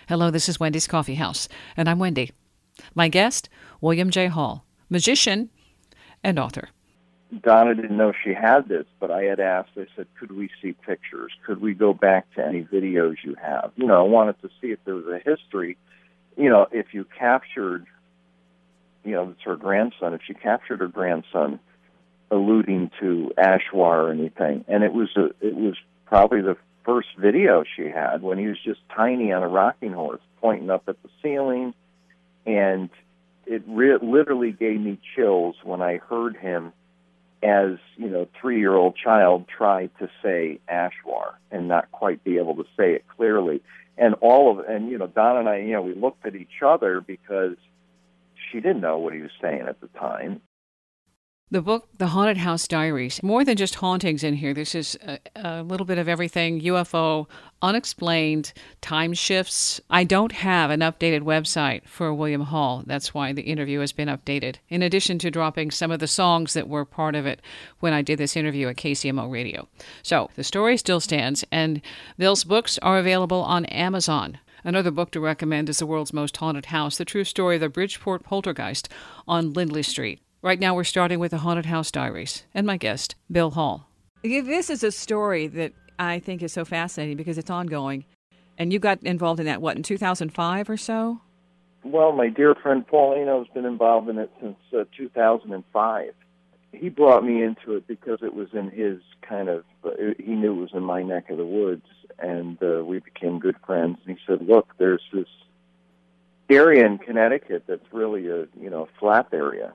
Hello, this is Wendy's Coffee House, and I'm Wendy. My guest, William J. Hall, magician and author. Donna didn't know she had this, but I had asked, I said, could we see pictures? Could we go back to any videos you have? I wanted to see if there was a history. If you captured, it's her grandson, if she captured her grandson alluding to Ashwar or anything. And it was probably the first video she had when he was just tiny on a rocking horse, pointing up at the ceiling. And it literally gave me chills when I heard him as, 3-year-old child try to say Ashwar and not quite be able to say it clearly. And Donna and I, we looked at each other because she didn't know what he was saying at the time. The book, The Haunted House Diaries, more than just hauntings in here. This is a little bit of everything, UFO, unexplained, time shifts. I don't have an updated website for William Hall. That's why the interview has been updated, in addition to dropping some of the songs that were part of it when I did this interview at KCMO Radio. So the story still stands, and Bill's books are available on Amazon. Another book to recommend is The World's Most Haunted House, the true story of the Bridgeport Poltergeist on Lindley Street. Right now we're starting with The Haunted House Diaries, and my guest, Bill Hall. This is a story that I think is so fascinating because it's ongoing, and you got involved in that, in 2005 or so? Well, my dear friend Paulino has been involved in it since 2005. He brought me into it because it was in his he knew it was in my neck of the woods, and we became good friends. And he said, look, there's this area in Connecticut that's really a flat area.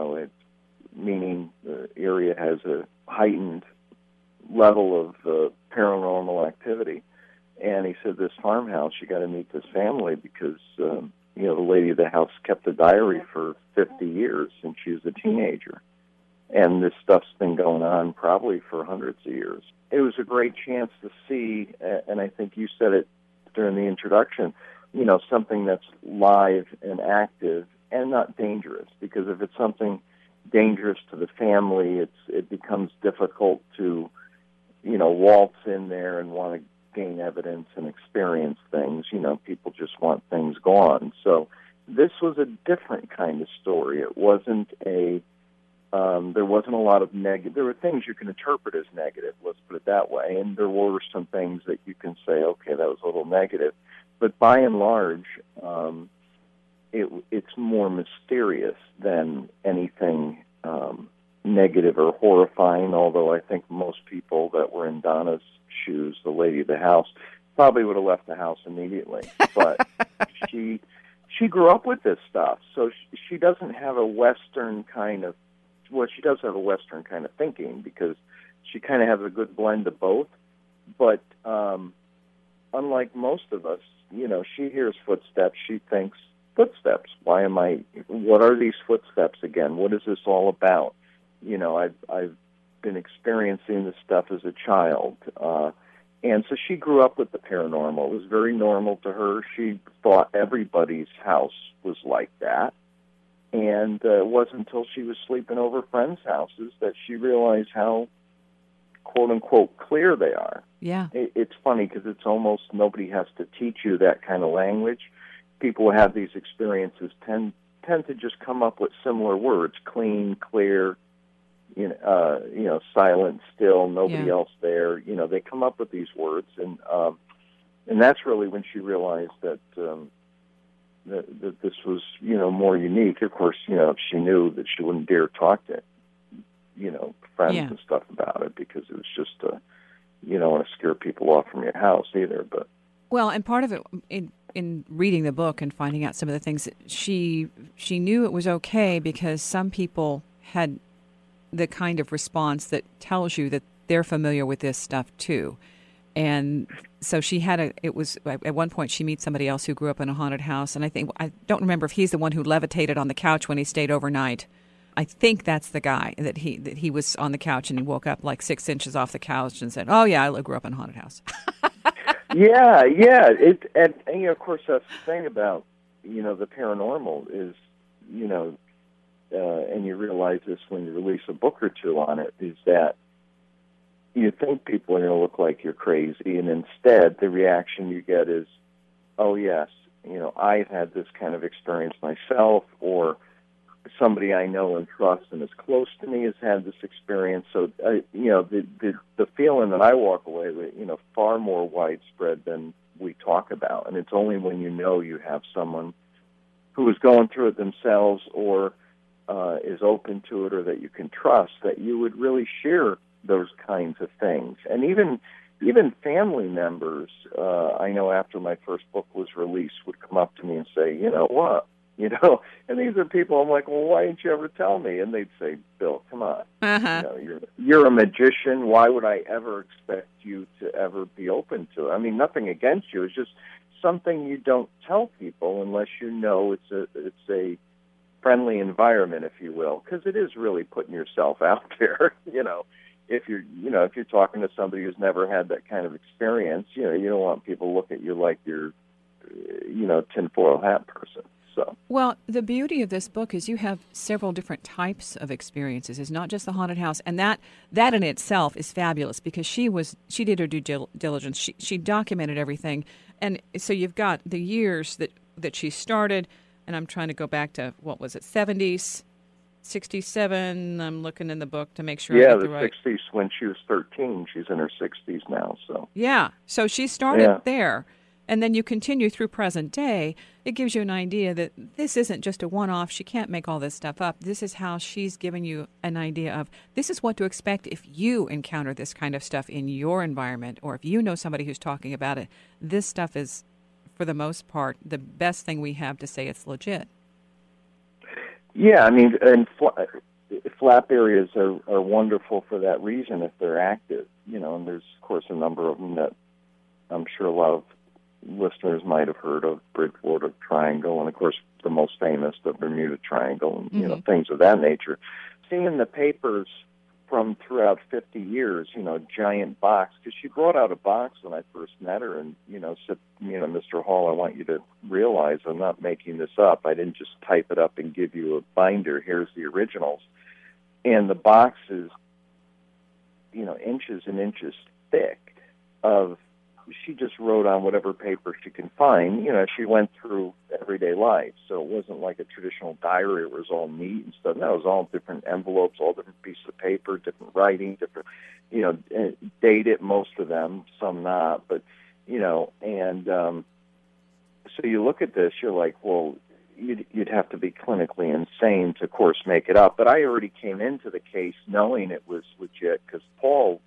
Meaning the area has a heightened level of paranormal activity. And he said, this farmhouse, you got to meet this family because the lady of the house kept a diary for 50 years since she was a teenager. And this stuff's been going on probably for hundreds of years. It was a great chance to see, and I think you said it during the introduction, something that's live and active and not dangerous, because if it's something dangerous to the family, it becomes difficult to, waltz in there and want to gain evidence and experience things. People just want things gone. So this was a different kind of story. It wasn't there wasn't a lot of negative. There were things you can interpret as negative, let's put it that way, and there were some things that you can say, okay, that was a little negative. But by and large, it's more mysterious than anything negative or horrifying, although I think most people that were in Donna's shoes, the lady of the house, probably would have left the house immediately. But she grew up with this stuff, so she doesn't have a Western kind of, she does have a Western kind of thinking, because she kind of has a good blend of both. But unlike most of us, she hears footsteps, she thinks, footsteps. What are these footsteps again? What is this all about? I've been experiencing this stuff as a child. And so she grew up with the paranormal. It was very normal to her. She thought everybody's house was like that. And it wasn't until she was sleeping over friends' houses that she realized how, quote-unquote, clear they are. Yeah. It's funny because it's almost nobody has to teach you that kind of language. People who have these experiences tend to just come up with similar words: clean, clear, silent, still, nobody else there. They come up with these words, and that's really when she realized that that this was more unique. Of course, she knew that she wouldn't dare talk to friends and stuff about it, because it was just you don't want to scare people off from your house either. But and part of it in reading the book and finding out some of the things, she knew it was okay because some people had the kind of response that tells you that they're familiar with this stuff too. And so she had at one point she meets somebody else who grew up in a haunted house, and I don't remember if he's the one who levitated on the couch when he stayed overnight. I think that's the guy that he was on the couch and he woke up like 6 inches off the couch and said, "Oh yeah, I grew up in a haunted house." Yeah. And of course, that's the thing about the paranormal is and you realize this when you release a book or two on it, is that you think people are going to look like you're crazy, and instead the reaction you get is, oh yes, I've had this kind of experience myself, or somebody I know and trust and is close to me has had this experience. So, the feeling that I walk away with, far more widespread than we talk about. And it's only when you have someone who is going through it themselves, or is open to it, or that you can trust, that you would really share those kinds of things. And even family members, I know after my first book was released, would come up to me and say, you know what? And these are people I'm like, well, why didn't you ever tell me? And they'd say, Bill, come on. Uh-huh. You're a magician. Why would I ever expect you to ever be open to it? I mean, nothing against you. It's just something you don't tell people unless it's a friendly environment, if you will, because it is really putting yourself out there. If you're talking to somebody who's never had that kind of experience, you don't want people to look at you like you're, tinfoil hat person. So. Well, the beauty of this book is you have several different types of experiences. It's not just the haunted house, and that in itself is fabulous because she did her due diligence. She documented everything, and so you've got the years that she started, and I'm trying to go back to what was it, 70s, 67. I'm looking in the book to make sure I get the right. 60s when she was 13. She's in her 60s now. So yeah, so she started there. And then you continue through present day. It gives you an idea that this isn't just a one-off. She can't make all this stuff up. This is how she's giving you an idea of this is what to expect if you encounter this kind of stuff in your environment, or if you know somebody who's talking about it. This stuff is, for the most part, the best thing we have to say it's legit. Yeah, I mean, and flap areas are wonderful for that reason if they're active. And there's, of course, a number of them that I'm sure a lot of listeners might have heard of, Bridgewater Triangle, and of course the most famous, the Bermuda Triangle, and things of that nature. Seeing in the papers from throughout 50 years, giant box, because she brought out a box when I first met her, and said, Mr. Hall, I want you to realize I'm not making this up. I didn't just type it up and give you a binder. Here's the originals, and the box is, inches and inches thick of. She just wrote on whatever paper she can find. She went through everyday life, so it wasn't like a traditional diary where it was all neat and stuff. No, it was all different envelopes, all different pieces of paper, different writing, different, dated, most of them, some not, but, and so you look at this, you're like, well, you'd have to be clinically insane to, of course, make it up. But I already came into the case knowing it was legit because Paul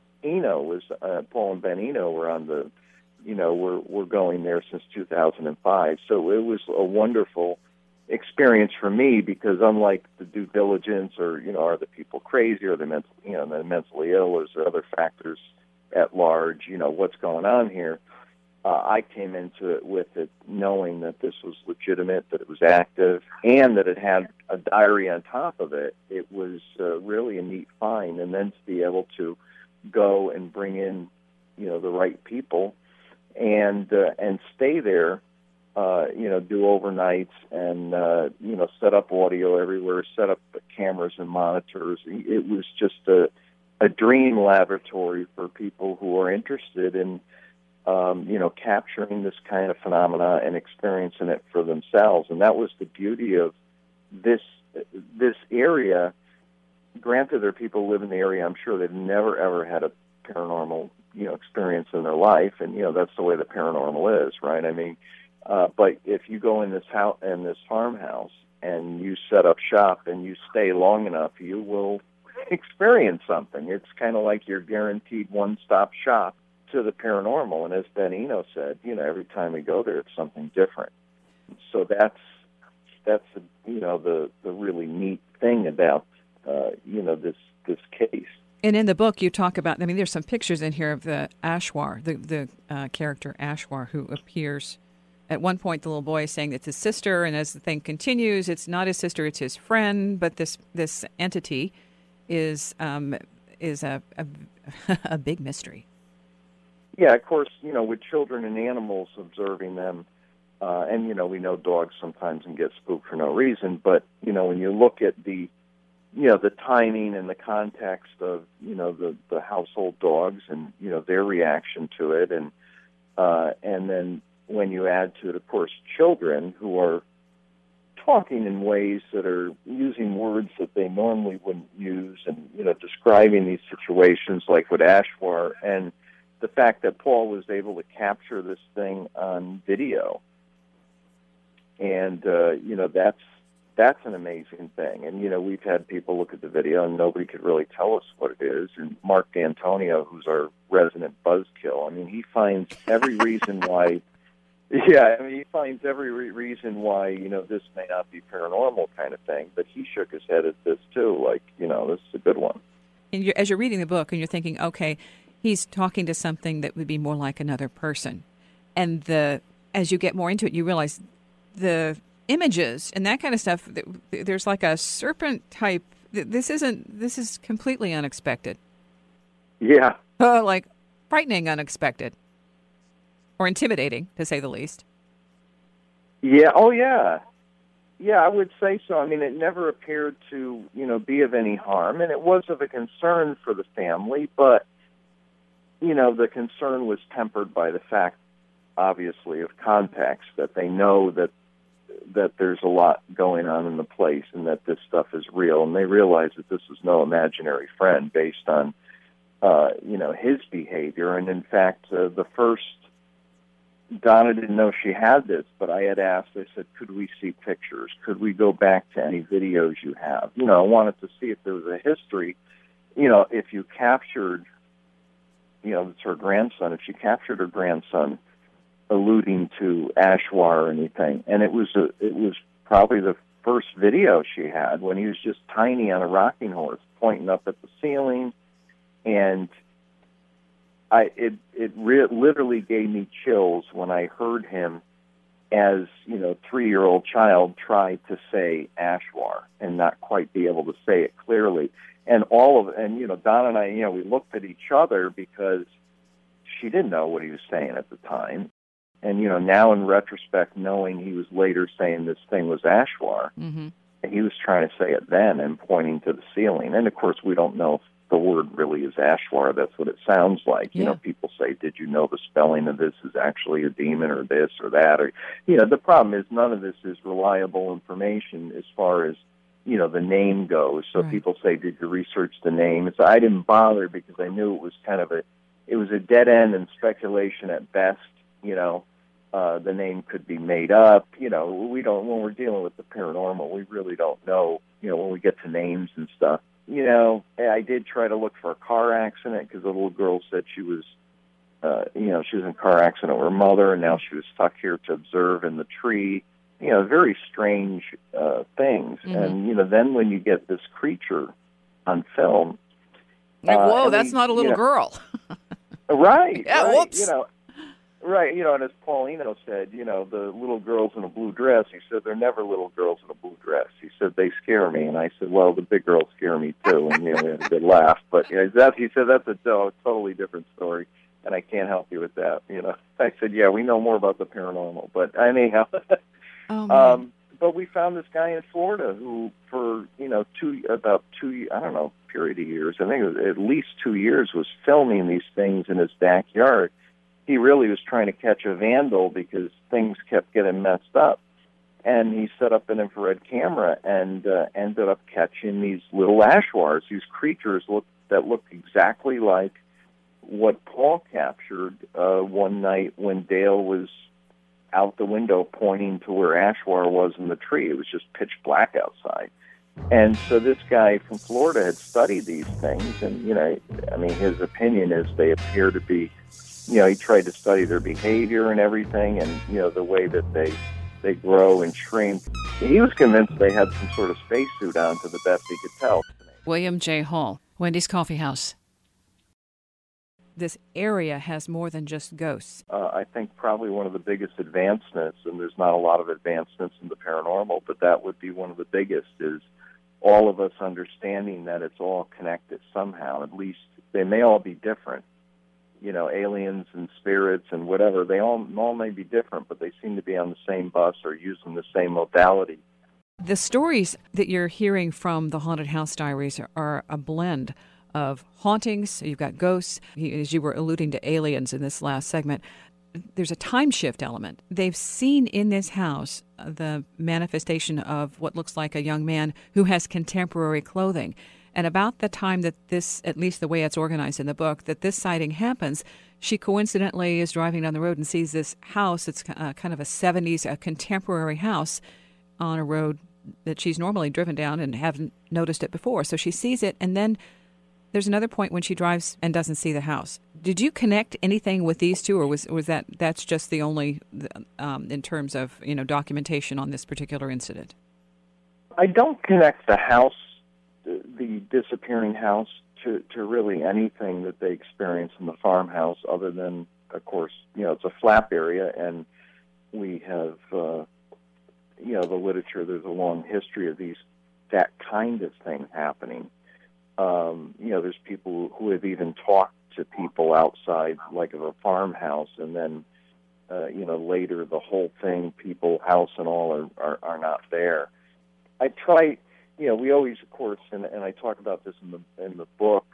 and Ben Eno were on the, we're going there since 2005. So it was a wonderful experience for me because unlike the due diligence or, are the people crazy or they're mentally ill or is there other factors at large, what's going on here, I came into it with it knowing that this was legitimate, that it was active, and that it had a diary on top of it. It was really a neat find. And then to be able to go and bring in, the right people and stay there, do overnights and, set up audio everywhere, set up cameras and monitors. It was just a dream laboratory for people who are interested in, capturing this kind of phenomena and experiencing it for themselves. And that was the beauty of this area. Granted, there are people who live in the area, I'm sure they've never, ever had a paranormal, experience in their life. And, that's the way the paranormal is, right? I mean, but if you go in this house, in this farmhouse and you set up shop and you stay long enough, you will experience something. It's kind of like you're guaranteed one-stop shop to the paranormal. And as Ben Eno said, every time we go there, it's something different. So that's the really neat thing about this case. And in the book, you talk about, there's some pictures in here of the Ashwar, the character Ashwar, who appears at one point. The little boy is saying it's his sister, and as the thing continues, it's not his sister, it's his friend. But this entity is a big mystery. Yeah, of course, with children and animals observing them, and, we know dogs sometimes can get spooked for no reason, but, when you look at the timing and the context of, the household dogs and, their reaction to it, and then, when you add to it, of course, children who are talking in ways that are using words that they normally wouldn't use, and describing these situations like with Ashwar, and the fact that Paul was able to capture this thing on video, and that's an amazing thing. And we've had people look at the video and nobody could really tell us what it is. And Mark D'Antonio, who's our resident buzzkill, he finds every reason why. Yeah, he finds every reason why, this may not be paranormal kind of thing, but he shook his head at this too, like, this is a good one. And as you're reading the book and you're thinking, okay, he's talking to something that would be more like another person. And as you get more into it, you realize the images and that kind of stuff, there's like a serpent type. This is completely unexpected. Yeah. Like frightening unexpected. Or intimidating, to say the least. Yeah. Oh, yeah. Yeah, I would say so. It never appeared to, be of any harm, and it was of a concern for the family, but, the concern was tempered by the fact, obviously, of context, that they know that there's a lot going on in the place and that this stuff is real, and they realize that this is no imaginary friend based on, his behavior. And, in fact, the first... Donna didn't know she had this, but I had asked, I said, could we see pictures? Could we go back to any videos you have? I wanted to see if there was a history, if you captured, it's her grandson, if she captured her grandson alluding to Ashwar or anything. And it was probably the first video she had when he was just tiny on a rocking horse, pointing up at the ceiling, and literally gave me chills when I heard him as, 3-year-old child try to say Ashwar and not quite be able to say it clearly. And Donna and I, we looked at each other because she didn't know what he was saying at the time. And, now in retrospect, knowing he was later saying this thing was Ashwar, mm-hmm. and he was trying to say it then and pointing to the ceiling. And, of course, we don't know if the word really is Ashwar. That's what it sounds like. Yeah. People say, did you know the spelling of this is actually a demon or this or that? Or, the problem is none of this is reliable information as far as, the name goes. So right. People say, did you research the name? So I didn't bother because I knew it was it was a dead end and speculation at best. The name could be made up. We don't, when we're dealing with the paranormal, we really don't know, when we get to names and stuff. I did try to look for a car accident because the little girl said she was, she was in a car accident with her mother, and now she was stuck here to observe in the tree. Very strange things. Mm-hmm. And, then when you get this creature on film. Like, whoa, that's not a little girl. Right. Yeah, right, whoops. Right, and as Paulino said, the little girls in a blue dress, he said, they're never little girls in a blue dress. He said, they scare me. And I said, well, the big girls scare me too. And, we had a good laugh. But he said, that's a totally different story, and I can't help you with that. I said, yeah, we know more about the paranormal. But anyhow, but we found this guy in Florida who for, period of years, I think it was at least 2 years, was filming these things in his backyard. He really was trying to catch a vandal because things kept getting messed up. And he set up an infrared camera and ended up catching these little Ashwars, these creatures that looked exactly like what Paul captured one night when Dale was out the window pointing to where Ashwar was in the tree. It was just pitch black outside. And so this guy from Florida had studied these things, and, his opinion is they appear to be, he tried to study their behavior and everything, and, the way that they grow and shrink. He was convinced they had some sort of spacesuit on, to the best he could tell. William J. Hall, Wendy's Coffee House. This area has more than just ghosts. I think probably one of the biggest advancements, and there's not a lot of advancements in the paranormal, but that would be one of the biggest, is all of us understanding that it's all connected somehow. At least they may all be different. Aliens and spirits and whatever, they all may be different, but they seem to be on the same bus or using the same modality. The stories that you're hearing from the Haunted House Diaries are a blend of hauntings. You've got ghosts, as you were alluding to aliens in this last segment. there's a time shift element. They've seen in this house the manifestation of what looks like a young man who has contemporary clothing. And about the time that this, at least the way it's organized in the book, that this sighting happens, she coincidentally is driving down the road and sees this house. It's kind of a 70s, a contemporary house on a road that she's normally driven down and haven't noticed it before. So she sees it, and then there's another point when she drives and doesn't see the house. Did you connect anything with these two, or was that's just the only, in terms of documentation on this particular incident? I don't connect the house, the disappearing house, to really anything that they experience in the farmhouse, other than, of course, it's a flap area, and we have, the literature. There's a long history of that kind of thing happening. There's people who have even talked to people outside, like of a farmhouse, and then, later the whole thing, people, house and all, are not there. I try, we always, of course, and I talk about this in the book,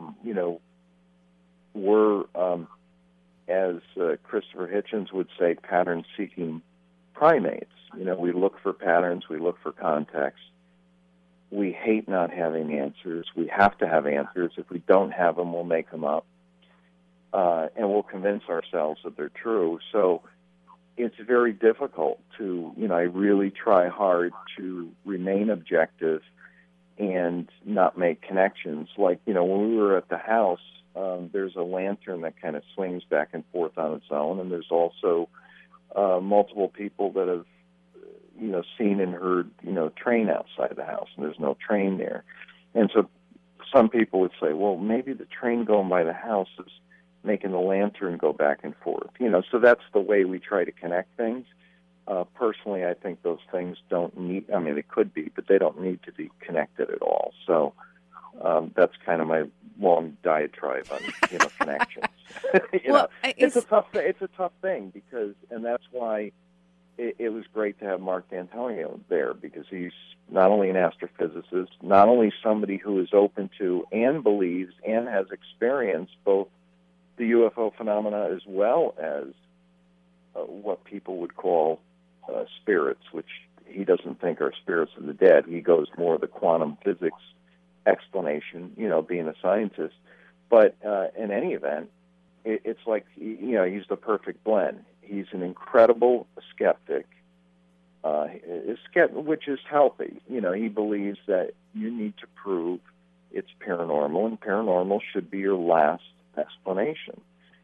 we're, as Christopher Hitchens would say, pattern-seeking primates. We look for patterns, we look for context. We hate not having answers. We have to have answers. If we don't have them, we'll make them up. And we'll convince ourselves that they're true. So it's very difficult to, I really try hard to remain objective and not make connections. Like, when we were at the house, there's a lantern that kind of swings back and forth on its own, and there's also multiple people that have, seen and heard, train outside the house, and there's no train there. And so some people would say, well, maybe the train going by the house is making the lantern go back and forth. So that's the way we try to connect things. Personally, I think those things don't need, they could be, but they don't need to be connected at all. So that's kind of my long diatribe on, connections. It's a tough thing because, and that's why it was great to have Mark D'Antonio there, because he's not only an astrophysicist, not only somebody who is open to and believes and has experienced both the UFO phenomena as well as what people would call spirits, which he doesn't think are spirits of the dead. He goes more the quantum physics explanation, being a scientist. But in any event, it's like, he's the perfect blend. He's an incredible skeptic, which is healthy. He believes that you need to prove it's paranormal, and paranormal should be your last explanation.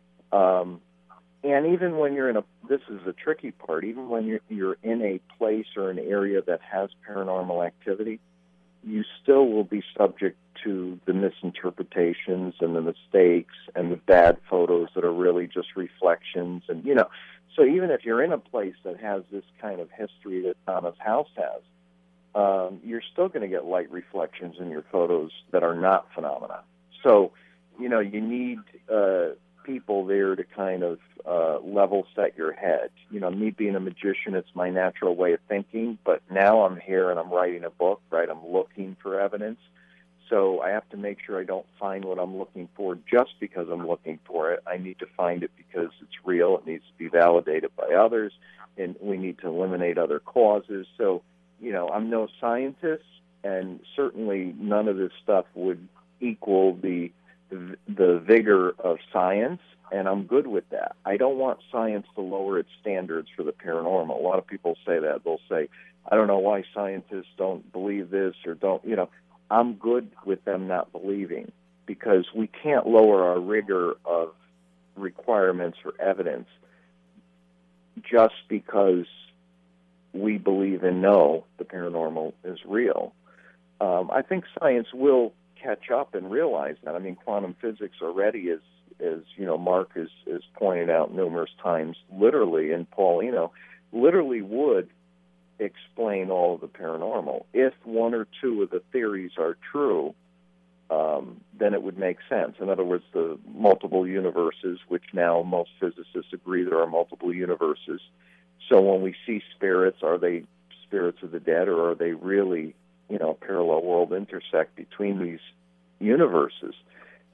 And even when you're this is the tricky part, even when you're in a place or an area that has paranormal activity, you still will be subject to the misinterpretations and the mistakes and the bad photos that are really just reflections. And, so even if you're in a place that has this kind of history that Thomas House has, you're still going to get light reflections in your photos that are not phenomena. So, you need people there to kind of level set your head. Me being a magician, it's my natural way of thinking, but now I'm here and I'm writing a book, right? I'm looking for evidence. So I have to make sure I don't find what I'm looking for just because I'm looking for it. I need to find it because it's real. It needs to be validated by others, and we need to eliminate other causes. So, I'm no scientist, and certainly none of this stuff would equal the vigor of science, and I'm good with that. I don't want science to lower its standards for the paranormal. A lot of people say that. They'll say, I don't know why scientists don't believe this or don't, I'm good with them not believing, because we can't lower our rigor of requirements for evidence just because we believe and know the paranormal is real. I think science will catch up and realize that. Quantum physics already is Mark has pointed out numerous times, literally, and Paulino literally would explain all of the paranormal. If one or two of the theories are true, then it would make sense. In other words, the multiple universes, which now most physicists agree there are multiple universes. So when we see spirits, are they spirits of the dead, or are they really, parallel world intersect between these universes?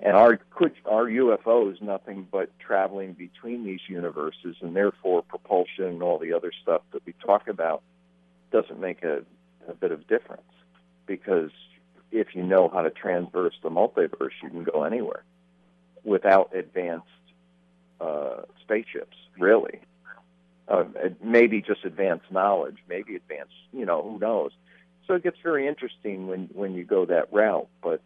And our UFO is nothing but traveling between these universes, and therefore propulsion and all the other stuff that we talk about doesn't make a bit of difference, because if you know how to transverse the multiverse, you can go anywhere without advanced spaceships, really. Maybe just advanced knowledge, maybe advanced, who knows. So it gets very interesting when you go that route, but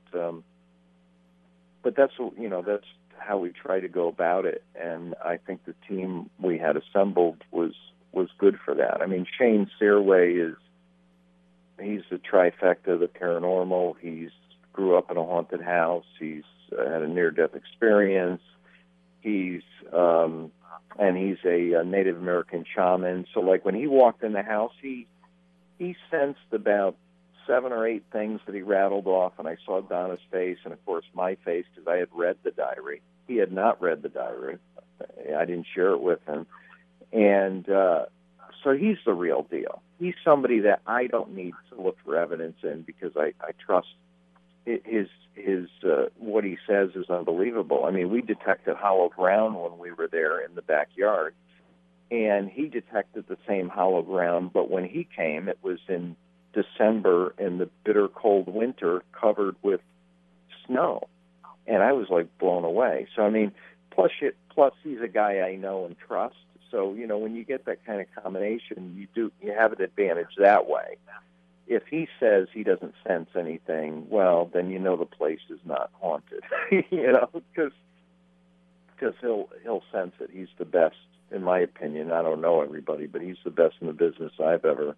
that's that's how we try to go about it, and I think the team we had assembled was good for that. I mean, Shane Searway he's the trifecta of the paranormal. He's grew up in a haunted house. He's had a near-death experience. He's a Native American shaman. So, like, when he walked in the house, he sensed about 7 or 8 things that he rattled off, and I saw Donna's face and, of course, my face, because I had read the diary. He had not read the diary. I didn't share it with him. And so he's the real deal. He's somebody that I don't need to look for evidence in, because I trust his what he says is unbelievable. I mean, we detected hollow ground when we were there in the backyard, and he detected the same hollow ground, but when he came, it was in December in the bitter cold winter, covered with snow, and I was like blown away. So I mean, plus he's a guy I know and trust. So when you get that kind of combination, you have an advantage that way. If he says he doesn't sense anything, well, then the place is not haunted, because he'll sense it. He's the best, in my opinion. I don't know everybody, but he's the best in the business I've ever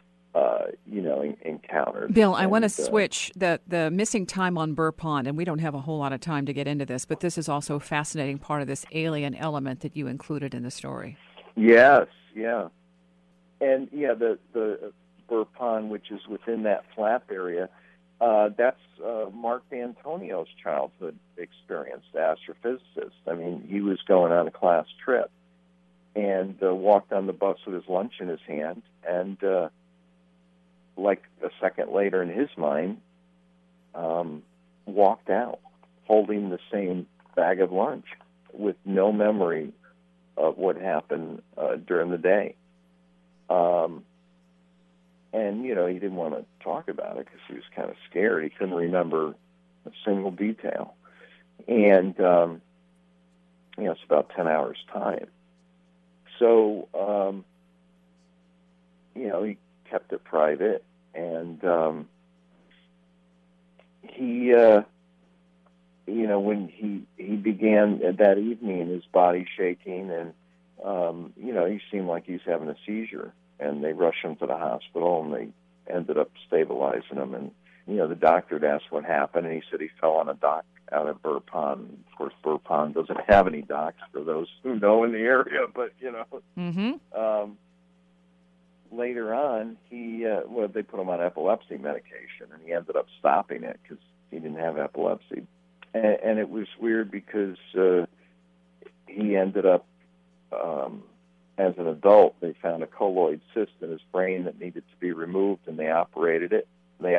encountered. Bill, I want to switch the missing time on Burr Pond, and we don't have a whole lot of time to get into this, but this is also a fascinating part of this alien element that you included in the story. Yes, yeah. And, the Burr Pond, which is within that flap area, that's Mark D'Antonio's childhood experience, the astrophysicist. I mean, he was going on a class trip and walked on the bus with his lunch in his hand, and like a second later in his mind, walked out holding the same bag of lunch with no memory of what happened during the day. And, he didn't want to talk about it because he was kind of scared. He couldn't remember a single detail. And, it's about 10 hours' time. So, he kept it private, and when he began that evening, his body shaking, and he seemed like he was having a seizure, and they rushed him to the hospital, and they ended up stabilizing him. And the doctor had asked what happened, and he said he fell on a dock out at Burr Pond. Of course, Burr Pond doesn't have any docks for those who know in the area, but Mm-hmm. Later on, they put him on epilepsy medication, and he ended up stopping it because he didn't have epilepsy. And it was weird because he ended up, as an adult, they found a colloid cyst in his brain that needed to be removed, and they operated it.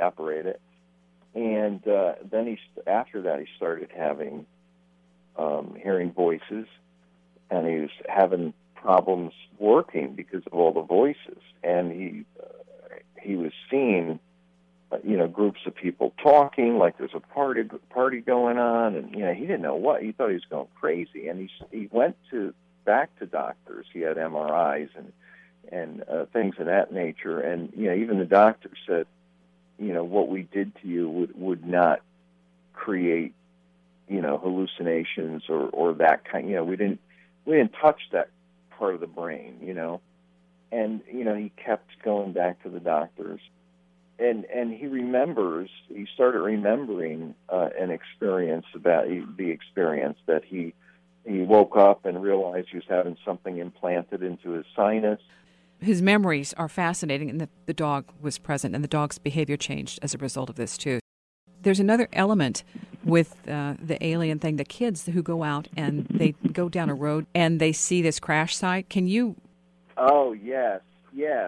And then after that, he started having hearing voices, and he was having problems working because of all the voices, and he was seeing groups of people talking like there's a party going on, and he didn't know what. He thought he was going crazy, and he went back to doctors. He had MRIs and things of that nature, and even the doctor said, what we did to you would not create hallucinations or that kind. We didn't touch that part of the brain, and he kept going back to the doctors, and he started remembering an experience about the experience that he woke up and realized he was having something implanted into his sinus. His memories are fascinating, and the dog was present, and the dog's behavior changed as a result of this too. There's another element with the alien thing, the kids who go out and they go down a road and they see this crash site. Can you? Oh, yes.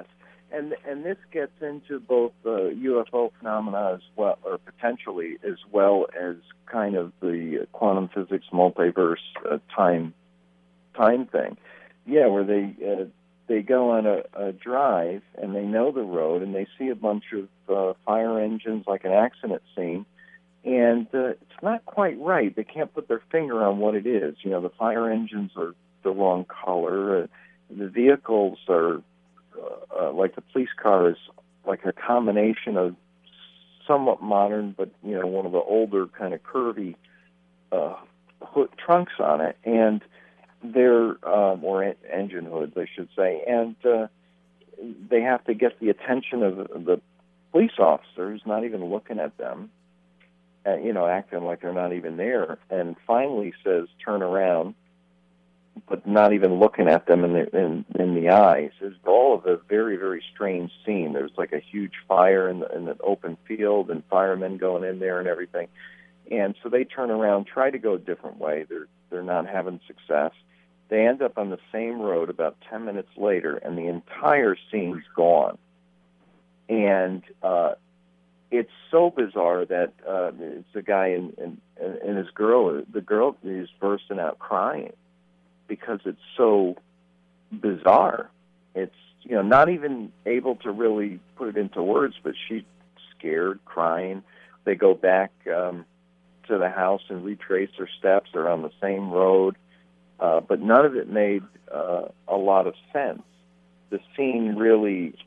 And this gets into both the UFO phenomena as well, or potentially, as well as kind of the quantum physics multiverse time thing. Yeah, where they go on a drive and they know the road and they see a bunch of fire engines, like an accident scene, and it's not quite right. They can't put their finger on what it is. You know, the fire engines are the wrong color. The vehicles are like the police car is like a combination of somewhat modern, but one of the older kind of curvy trunks on it, and they're or engine hoods, I should say, and they have to get the attention of the police officer who's not even looking at them, acting like they're not even there, and finally says, "Turn around," but not even looking at them in the eyes. It's all of a very, very strange scene. There's like a huge fire in the open field and firemen going in there and everything. And so they turn around, try to go a different way. They're not having success. They end up on the same road about 10 minutes later, and the entire scene's gone. And it's so bizarre that it's a guy and his girl. The girl is bursting out crying, because it's so bizarre. It's, not even able to really put it into words, but she's scared, crying. They go back to the house and retrace their steps. They're on the same road, but none of it made a lot of sense. The scene really,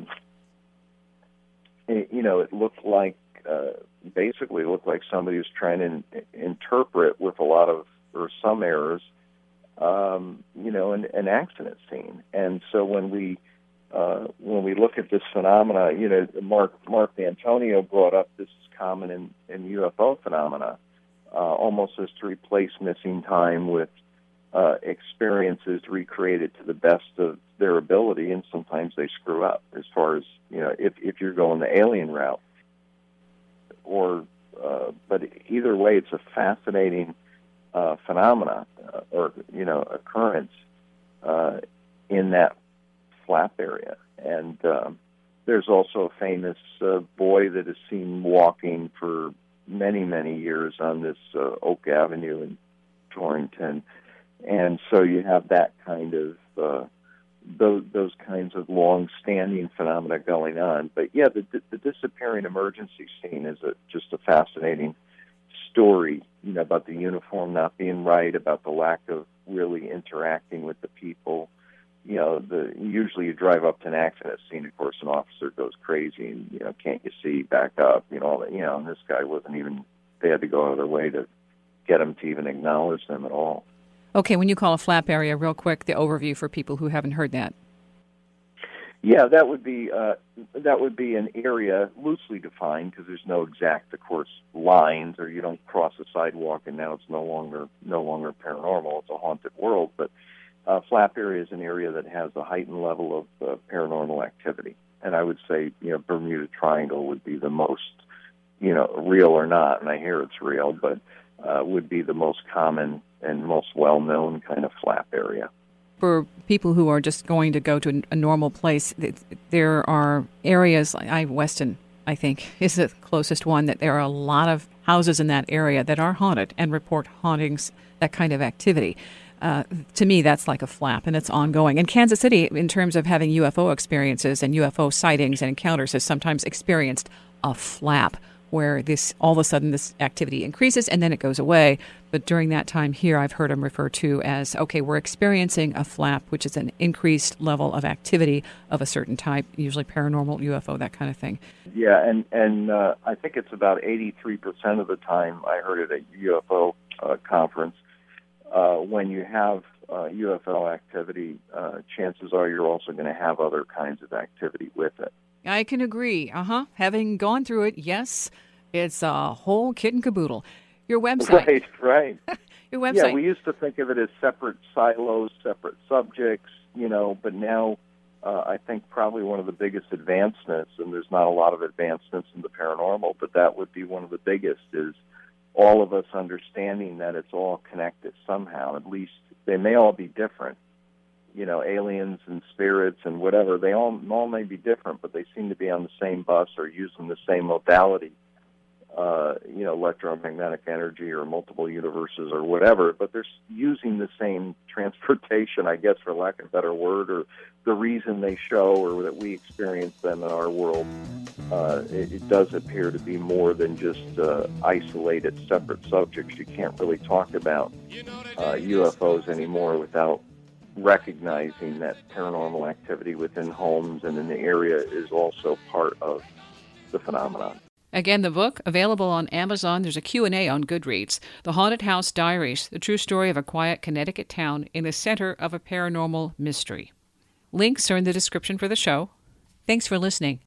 it looked like, basically looked like somebody was trying to interpret with a lot of, or some errors, an accident scene. And so when we look at this phenomena, Mark D'Antonio brought up this is common in UFO phenomena, almost as to replace missing time with experiences recreated to the best of their ability, and sometimes they screw up as far as, if you're going the alien route. But either way, it's a fascinating phenomena or occurrence in that flap area. And there's also a famous boy that is seen walking for many, many years on this Oak Avenue in Torrington. And so you have that kind of those kinds of long-standing phenomena going on. But yeah, the disappearing emergency scene is just a fascinating story, about the uniform not being right, about the lack of really interacting with the people. Usually you drive up to an accident scene, of course, an officer goes crazy and, can't you see, back up, and this guy wasn't even, they had to go out of their way to get him to even acknowledge them at all. Okay, when you call a flap area, real quick, the overview for people who haven't heard that. Yeah, that would be an area loosely defined, because there's no exact, of course, lines, or you don't cross a sidewalk and now it's no longer paranormal. It's a haunted world. But flap area is an area that has a heightened level of paranormal activity, and I would say Bermuda Triangle would be the most real or not, and I hear it's real, but would be the most common and most well-known kind of flap area. For people who are just going to go to a normal place, there are areas like Weston, I think, is the closest one, that there are a lot of houses in that area that are haunted and report hauntings, that kind of activity. To me, that's like a flap, and it's ongoing. And Kansas City, in terms of having UFO experiences and UFO sightings and encounters, has sometimes experienced a flap, where all of a sudden this activity increases and then it goes away. But during that time here, I've heard them refer to as, okay, we're experiencing a flap, which is an increased level of activity of a certain type, usually paranormal, UFO, that kind of thing. Yeah, and I think it's about 83% of the time, I heard it at UFO conference, when you have UFO activity, chances are you're also going to have other kinds of activity with it. I can agree. Having gone through it, yes, it's a whole kit and caboodle. Your website. Right. Your website. Yeah, we used to think of it as separate silos, separate subjects, but now I think probably one of the biggest advancements, and there's not a lot of advancements in the paranormal, but that would be one of the biggest, is all of us understanding that it's all connected somehow. At least they may all be different, aliens and spirits and whatever. They all may be different, but they seem to be on the same bus or using the same modality, electromagnetic energy or multiple universes or whatever, but they're using the same transportation, I guess, for lack of a better word, or the reason they show or that we experience them in our world. It does appear to be more than just isolated, separate subjects. You can't really talk about UFOs anymore without recognizing that paranormal activity within homes and in the area is also part of the phenomenon. Again, the book, available on Amazon. There's a Q&A on Goodreads. The Haunted House Diaries, the true story of a quiet Connecticut town in the center of a paranormal mystery. Links are in the description for the show. Thanks for listening.